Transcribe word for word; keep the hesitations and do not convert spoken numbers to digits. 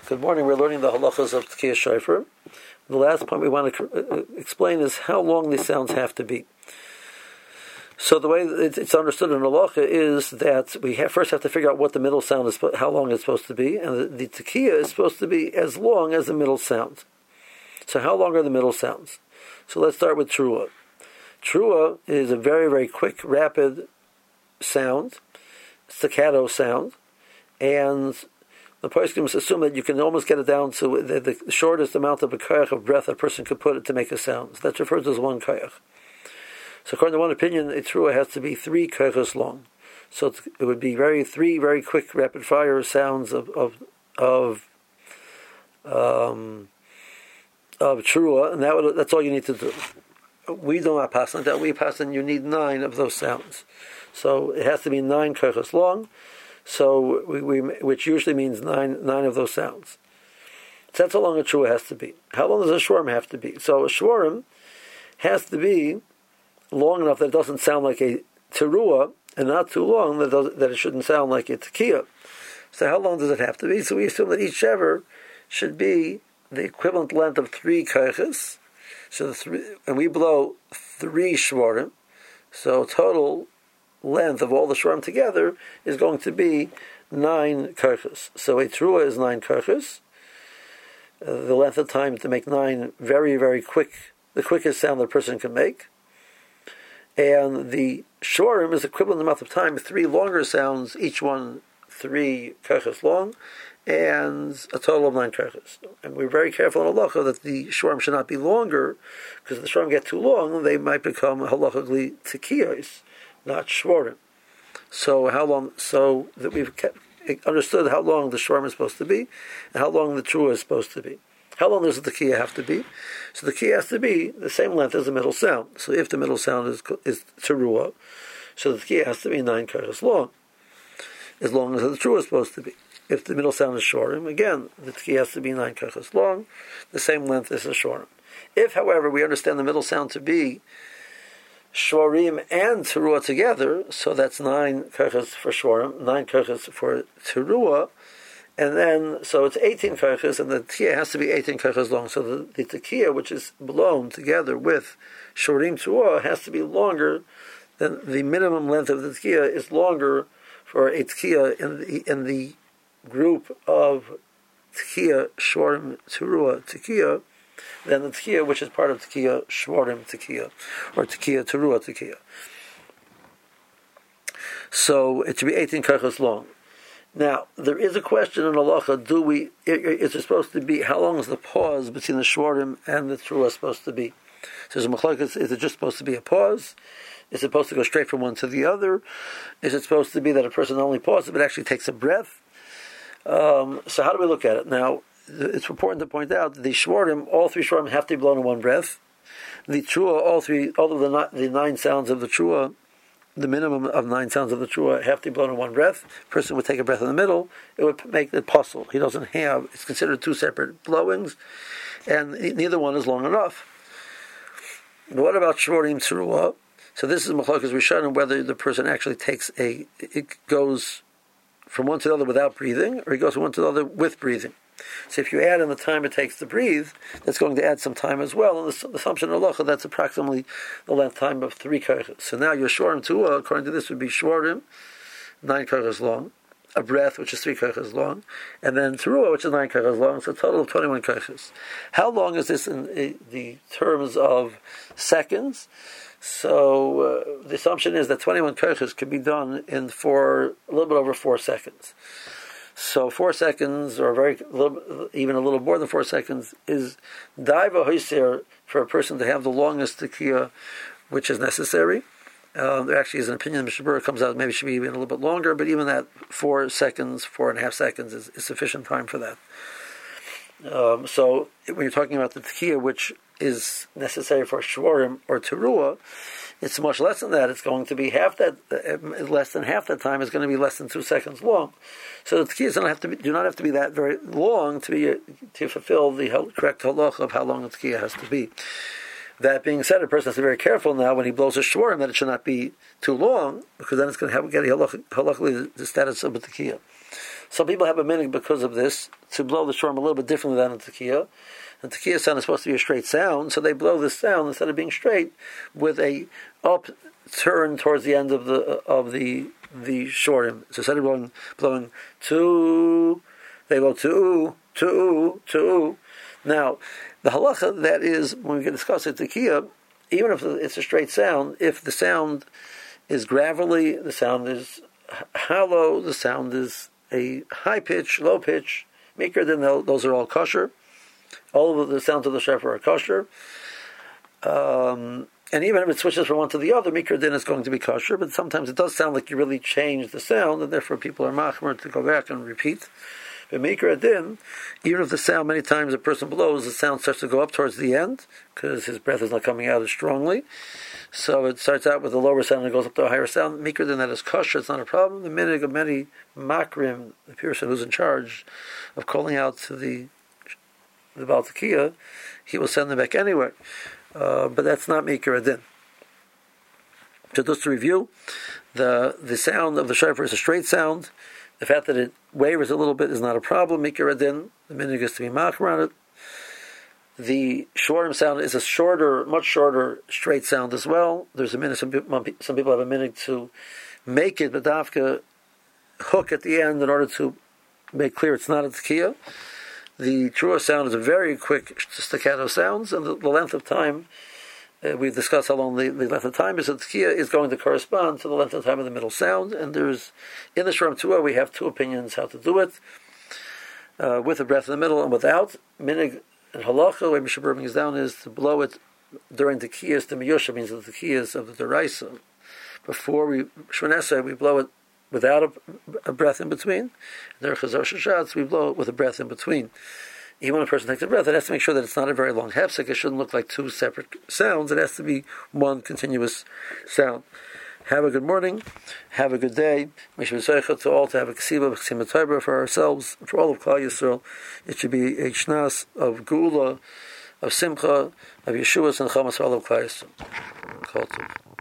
Good morning. We're learning the halachas of Tekiya Shofar. The last point we want to explain is how long these sounds have to be. So the way it's understood in halacha is that we have, first have to figure out what the middle sound is, how long it's supposed to be, and the, the Tekiya is supposed to be as long as the middle sound. So how long are the middle sounds? So let's start with Trua. Trua is a very, very quick, rapid sound, staccato sound, and the poskim assume that you can almost get it down to the, the shortest amount of a koyach of breath a person could put it to make a sound. So that's referred to as one koyach. So according to one opinion, a trua has to be three koyachos long. So it would be very three very quick, rapid fire sounds of of of um, of trua, and that would, that's all you need to do. We do not pass like that. We pass, and you need nine of those sounds. So it has to be nine koyachos long. So we, we, which usually means nine nine of those sounds. So that's how long a trua has to be. How long does a shwarm have to be? So a shwarm has to be long enough that it doesn't sound like a teruah, and not too long that, does, that it shouldn't sound like a tekiah. So how long does it have to be? So we assume that each shever should be the equivalent length of three koyches. So the three, and we blow three shwarim. So total length of all the shwarm together is going to be nine koyches. So a trua is nine koyches. Uh, the length of time to make nine very, very quick, the quickest sound that a person can make. And the shwarim is equivalent amount of time, three longer sounds, each one three koyches long, and a total of nine koyches. And we're very careful in halacha that the shwarm should not be longer, because if the shwarm get too long, they might become halachically tekiyos, not shwarim. So how long? So that we've kept, understood how long the shwarm is supposed to be, and how long the trua is supposed to be. How long does the tekiya have to be? So the tekiya has to be the same length as the middle sound. So if the middle sound is is teruah, so the tekiya has to be nine koyches long, as long as the trua is supposed to be. If the middle sound is shwarim, again the tekiya has to be nine koyches long, the same length as the shwarim. If, however, we understand the middle sound to be shwarim and teruah together, so that's nine koyches for shwarim, nine koyches for teruah, and then so it's eighteen koyches, and the tekiya has to be eighteen koyches long. So the, the tekiya, which is blown together with shwarim teruah, has to be longer than the minimum length of the tekiya is longer for a tekiya in the in the group of tekiya shwarim teruah tekiya than the tekiya which is part of tekiya shwarim tekiya or tekiya teruah tekiya. So it should be eighteen koyches long. Now there is a question in halacha: Do we? Is it supposed to be? How long is the pause between the shwarim and the teruah supposed to be? So there's a machlokes: Is it just supposed to be a pause? Is it supposed to go straight from one to the other? Is it supposed to be that a person not only pauses but actually takes a breath? Um, so how do we look at it? Now it's important to point out that the shwarim, all three shwarim have to be blown in one breath. The trua, all three, all of the, the nine sounds of the trua, the minimum of nine sounds of the trua have to be blown in one breath. A person would take a breath in the middle. It would make it possible. He doesn't have, it's considered two separate blowings, and neither one is long enough. But what about shwarim teruah? So this is machlokes rishonim whether the person actually takes a, it goes from one to the other without breathing, or he goes from one to the other with breathing. So if you add in the time it takes to breathe, that's going to add some time as well. And the assumption of halacha, that's approximately the length time of three koyches. So now your shwarim teruah, according to this, would be shwarim, nine koyches long, a breath, which is three koyches long, and then teruah, which is nine koyches long, so a total of twenty-one koyches. How long is this in uh, the terms of seconds? So uh, the assumption is that twenty-one koyches can be done in four, a little bit over four seconds. So four seconds, or very little, even a little more than four seconds, is daiva hoiser for a person to have the longest tekiya, which is necessary. Uh, there actually is an opinion. Mishnah Berurah comes out maybe it should be even a little bit longer, but even that four seconds, four and a half seconds is, is sufficient time for that. Um, so when you're talking about the tekiya, which is necessary for shwarim or teruah, it's much less than that. It's going to be half that, uh, less than half that time is going to be less than two seconds long. So the tekiyas don't have to be, do not have to be that very long to be to fulfill the correct halacha of how long the tekiya has to be. That being said, a person has to be very careful now when he blows a shwarim that it should not be too long, because then it's going to have get halachically the status of a tekiya. Some people have a minhag because of this to blow the shorm a little bit differently than a tekiah. The tekiah sound is supposed to be a straight sound, so they blow this sound instead of being straight with a up turn towards the end of the of the the shortim. So instead of blowing blowing two, they go two, two, two. Now, the halacha that is when we can discuss it tekiah, even if it's a straight sound, if the sound is gravelly, the sound is hollow, the sound is a high pitch, low pitch, mikra, then those are all kosher. All of the sounds of the shofar are kosher. Um, and even if it switches from one to the other, mikra din is going to be kosher, but sometimes it does sound like you really changed the sound, and therefore people are machmer to go back and repeat. But mikra din, even if the sound, many times a person blows, the sound starts to go up towards the end, because his breath is not coming out as strongly. So it starts out with a lower sound and it goes up to a higher sound. Mikra din, that is kosher, it's not a problem. The minhag of many makrim, the person who's in charge of calling out to the the Baal Tekiah, he will send them back anyway. Uh, but that's not Mikra din. So just to review, the the sound of the shofar is a straight sound. The fact that it wavers a little bit is not a problem. Mikra din, the minhag is to be machmer on it. The shortim sound is a shorter, much shorter, straight sound as well. There's a minhag, some, some people have a minhag to make it, but dafka hook at the end in order to make clear it's not a tekiah. The truah sound is a very quick staccato sounds, and the, the length of time, uh, we've discussed how long the, the length of time is. The tekiah is going to correspond to the length of time of the middle sound, and there's, in the shorm tuah, we have two opinions how to do it, uh, with the breath in the middle and without. Minhag and halacha, the way Mishabur brings down, is to blow it during the tekiyas, the miyusha, means the tekiyas of the deraisa. Before we, shmoneh, we blow it without a, a breath in between. There chazar shashatz, we blow it with a breath in between. Even when a person takes a breath, it has to make sure that it's not a very long hefsek. It shouldn't look like two separate sounds. It has to be one continuous sound. Have a good morning. Have a good day. We should be to all to have a ksiva, a ksiva taiba for ourselves, for all of Klal Yisrael. It should be a shnas of geula, of simcha, of Yeshuas and chamas for all of Klal Yisrael.